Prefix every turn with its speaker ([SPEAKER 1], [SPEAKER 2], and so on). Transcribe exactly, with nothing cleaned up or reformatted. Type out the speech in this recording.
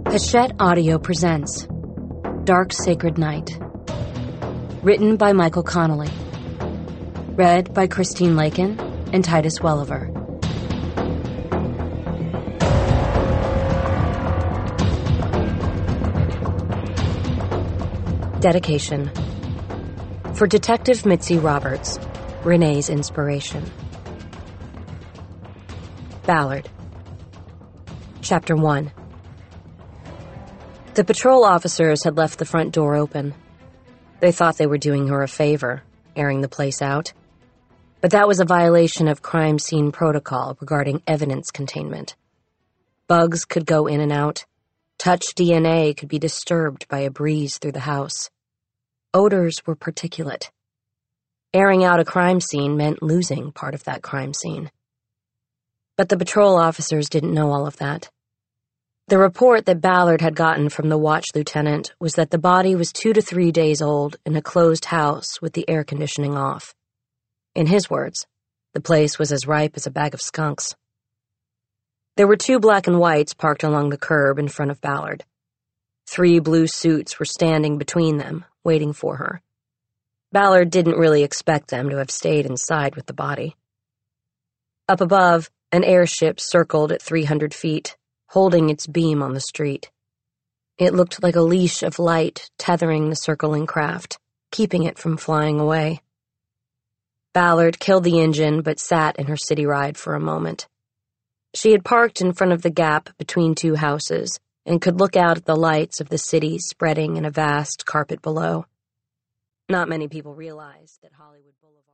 [SPEAKER 1] Hachette Audio presents Dark Sacred Night. Written by Michael Connelly. Read by Christine Lakin and Titus Welliver. Dedication. For Detective Mitzi Roberts, Renee's inspiration. Ballard. Chapter one. The patrol officers had left the front door open. They thought they were doing her a favor, airing the place out. But that was a violation of crime scene protocol regarding evidence containment. Bugs could go in and out. Touch D N A could be disturbed by a breeze through the house. Odors were particulate. Airing out a crime scene meant losing part of that crime scene. But the patrol officers didn't know all of that. The report that Ballard had gotten from the watch lieutenant was that the body was two to three days old in a closed house with the air conditioning off. In his words, the place was as ripe as a bag of skunks. There were two black and whites parked along the curb in front of Ballard. Three blue suits were standing between them, waiting for her. Ballard didn't really expect them to have stayed inside with the body. Up above, an airship circled at three hundred feet, holding its beam on the street. It looked like a leash of light tethering the circling craft, keeping it from flying away. Ballard killed the engine but sat in her city ride for a moment. She had parked in front of the gap between two houses and could look out at the lights of the city spreading in a vast carpet below. Not many people realized that Hollywood Boulevard